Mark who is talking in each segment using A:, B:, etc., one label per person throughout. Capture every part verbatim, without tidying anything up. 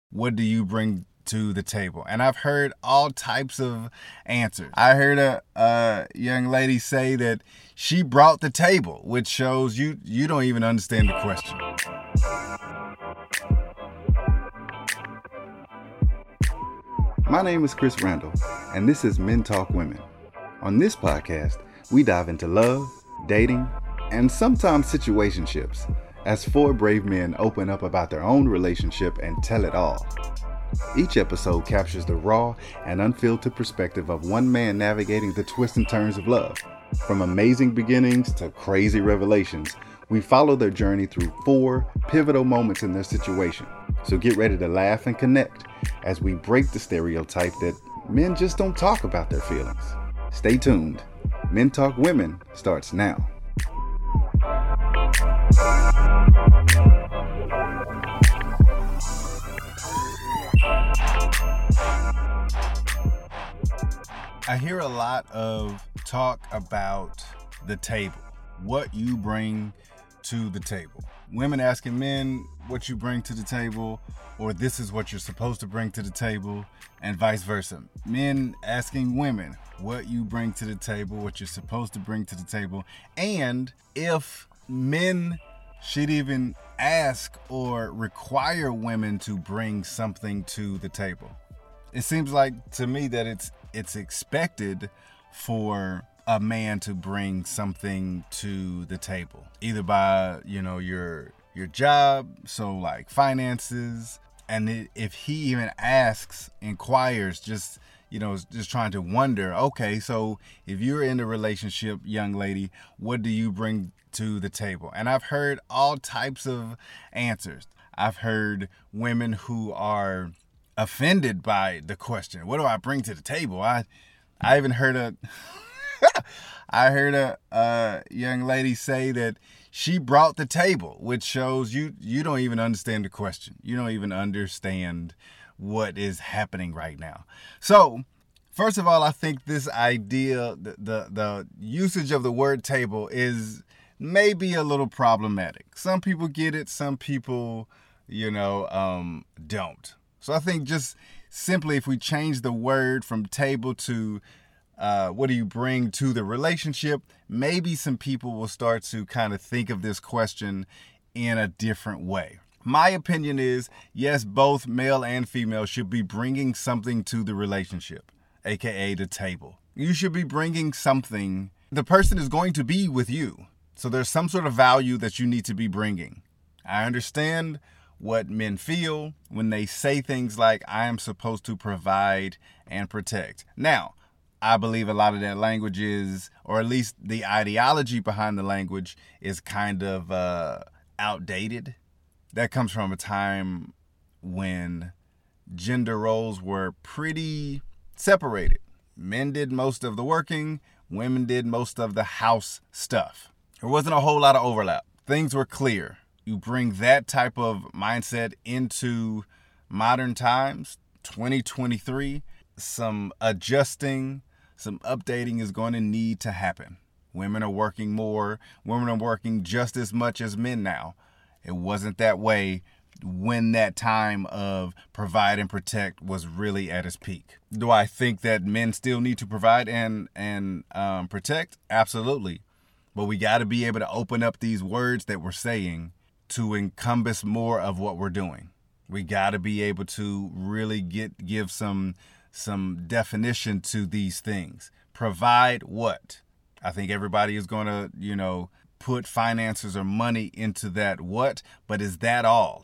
A: what do you bring to the table? And I've heard all types of answers. I heard a, a young lady say that she brought the table, which shows you you don't even understand the question.
B: My name is Chris Randall, and this is Men Talk Women. On this podcast, we dive into love, dating, and sometimes situationships, as four brave men open up about their own relationship and tell it all. Each episode captures the raw and unfiltered perspective of one man navigating the twists and turns of love. From amazing beginnings to crazy revelations, we follow their journey through four pivotal moments in their situation. So get ready to laugh and connect as we break the stereotype that men just don't talk about their feelings. Stay tuned. Men Talk Women starts now.
A: I hear a lot of talk about the table, what you bring to the table. Women asking men what you bring to the table, or this is what you're supposed to bring to the table, and vice versa. Men asking women what you bring to the table, what you're supposed to bring to the table, and if men should even ask or require women to bring something to the table. It seems like to me that it's it's expected for a man to bring something to the table, either by, you know, your your job, so like finances, and it, if he even asks, inquires, just, you know, just trying to wonder, okay, so if you're in a relationship, young lady, what do you bring to the table? And I've heard all types of answers. I've heard women who are offended by the question, what do I bring to the table? I I even heard a I heard a, a young lady say that she brought the table, which shows you you don't even understand the question. You don't even understand what is happening right now. So, first of all, I think this idea, the the, the usage of the word table is maybe a little problematic. Some people get it, some people, you know, um, don't. So I think just simply if we change the word from table to uh, what do you bring to the relationship, maybe some people will start to kind of think of this question in a different way. My opinion is, yes, both male and female should be bringing something to the relationship, aka the table. You should be bringing something. The person is going to be with you, so there's some sort of value that you need to be bringing. I understand what men feel when they say things like, I am supposed to provide and protect. Now, I believe a lot of that language is, or at least the ideology behind the language is kind of uh, outdated. That comes from a time when gender roles were pretty separated. Men did most of the working, women did most of the house stuff. There wasn't a whole lot of overlap. Things were clear. You bring that type of mindset into modern times, twenty twenty-three, some adjusting, some updating is going to need to happen. Women are working more. Women are working just as much as men now. It wasn't that way when that time of provide and protect was really at its peak. Do I think that men still need to provide and, and um, protect? Absolutely. But we got to be able to open up these words that we're saying to encompass more of what we're doing. We got to be able to really get give some some definition to these things. Provide what? I think everybody is going to, you know, put finances or money into that what, but is that all?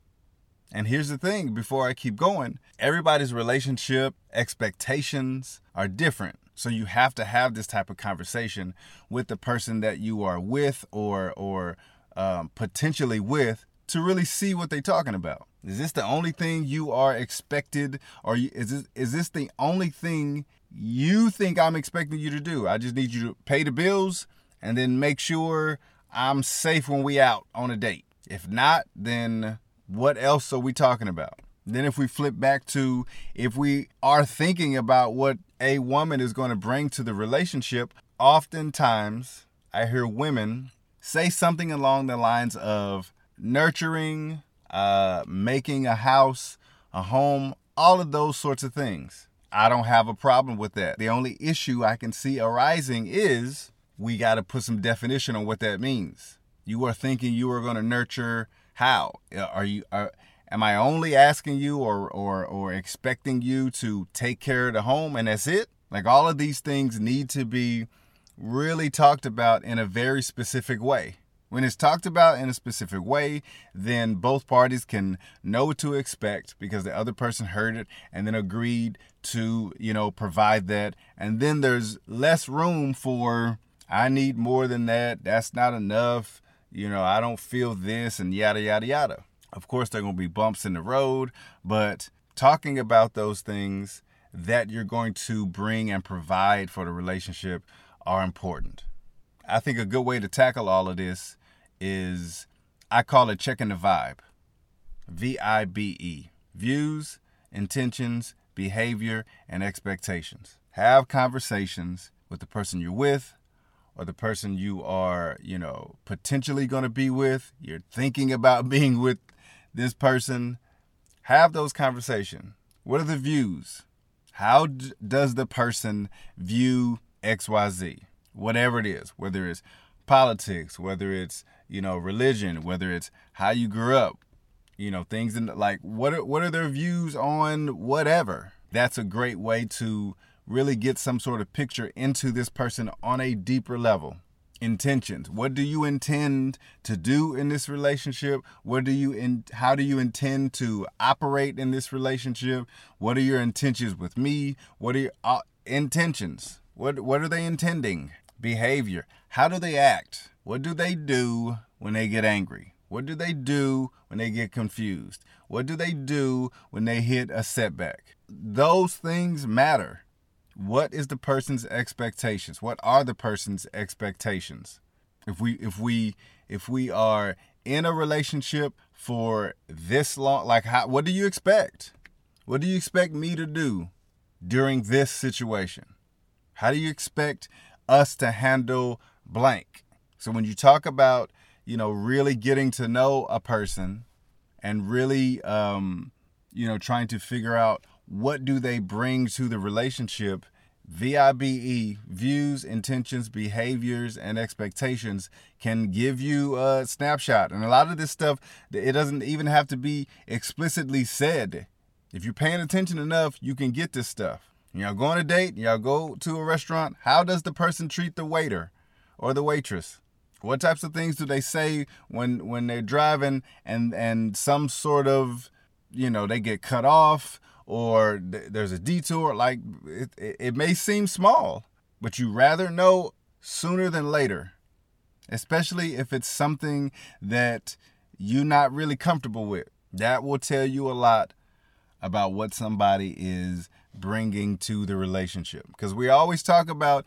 A: And here's the thing, before I keep going, everybody's relationship expectations are different. So you have to have this type of conversation with the person that you are with or or um, potentially with to really see what they're talking about. Is this the only thing you are expected, or is this, is this the only thing you think I'm expecting you to do? I just need you to pay the bills and then make sure I'm safe when we out on a date. If not, then what else are we talking about? Then if we flip back to, if we are thinking about what a woman is going to bring to the relationship, oftentimes I hear women say something along the lines of nurturing, uh, making a house, a home, all of those sorts of things. I don't have a problem with that. The only issue I can see arising is we got to put some definition on what that means. You are thinking you are going to nurture how? Are you are, am I only asking you or or or expecting you to take care of the home and that's it? Like, all of these things need to be really talked about in a very specific way. When it's talked about in a specific way, then both parties can know what to expect because the other person heard it and then agreed to, you know, provide that. And then there's less room for, I need more than that. That's not enough. You know, I don't feel this and yada, yada, yada. Of course, there are going to be bumps in the road, but talking about those things that you're going to bring and provide for the relationship are important. I think a good way to tackle all of this is, I call it checking the vibe. V I B E. Views, intentions, behavior, and expectations. Have conversations with the person you're with or the person you are, you know, potentially going to be with. You're thinking about being with this person. Have those conversations. What are the views? How d- does the person view X Y Z? Whatever it is, whether it's politics, whether it's, you know, religion, whether it's how you grew up, you know, things in like, what are, what are their views on whatever? That's a great way to really get some sort of picture into this person on a deeper level. Intentions. What do you intend to do in this relationship? What do you in, how do you intend to operate in this relationship? What are your intentions with me? What are your uh, intentions? What what are they intending? Behavior. How do they act? What do they do when they get angry? What do they do when they get confused? What do they do when they hit a setback? Those things matter. What is the person's expectations? What are the person's expectations? If we if we if we are in a relationship for this long, like how, what do you expect? What do you expect me to do during this situation? How do you expect us to handle blank? So when you talk about, you know, really getting to know a person and really, um, you know, trying to figure out what do they bring to the relationship, V I B E, views, intentions, behaviors, and expectations can give you a snapshot. And a lot of this stuff, it doesn't even have to be explicitly said. If you're paying attention enough, you can get this stuff. Y'all go on a date, y'all go to a restaurant. How does the person treat the waiter or the waitress? What types of things do they say when when they're driving and, and some sort of, you know, they get cut off or th- there's a detour? Like, it, it, it may seem small, but you rather know sooner than later, especially if it's something that you're not really comfortable with. That will tell you a lot about what somebody is bringing to the relationship, because we always talk about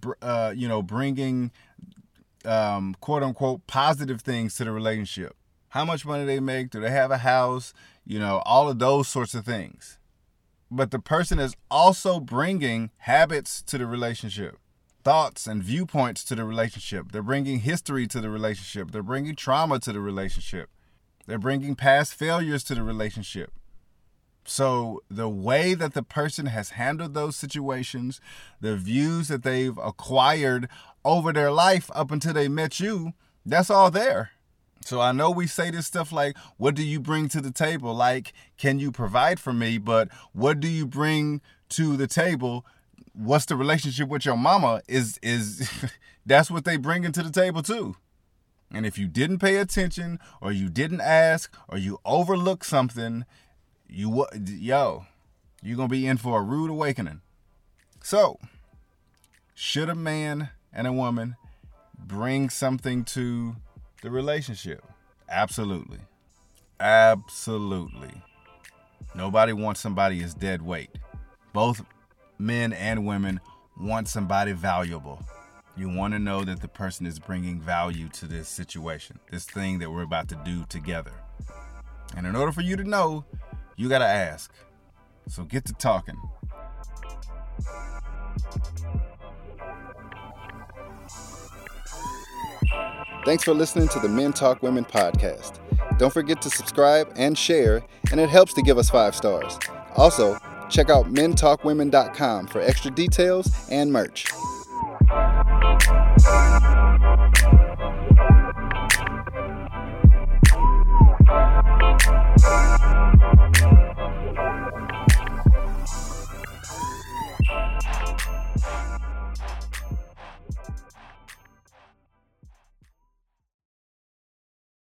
A: uh you know bringing um quote unquote positive things to the relationship. How much money they make, do they have a house, you know, all of those sorts of things. But the person is also bringing habits to the relationship, thoughts and viewpoints to the relationship. They're bringing history to the relationship. They're bringing trauma to the relationship. They're bringing past failures to the relationship. So the way that the person has handled those situations, the views that they've acquired over their life up until they met you, that's all there. So I know we say this stuff like, what do you bring to the table? Like, can you provide for me? But what do you bring to the table? What's the relationship with your mama? Is is that's what they bring into the table too. And if you didn't pay attention or you didn't ask or you overlook something, You, yo, you're going to be in for a rude awakening. So, should a man and a woman bring something to the relationship? Absolutely. Absolutely. Nobody wants somebody as dead weight. Both men and women want somebody valuable. You want to know that the person is bringing value to this situation, this thing that we're about to do together. And in order for you to know, you got to ask. So get to talking.
B: Thanks for listening to the Men Talk Women podcast. Don't forget to subscribe and share, and it helps to give us five stars. Also, check out men talk women dot com for extra details and merch.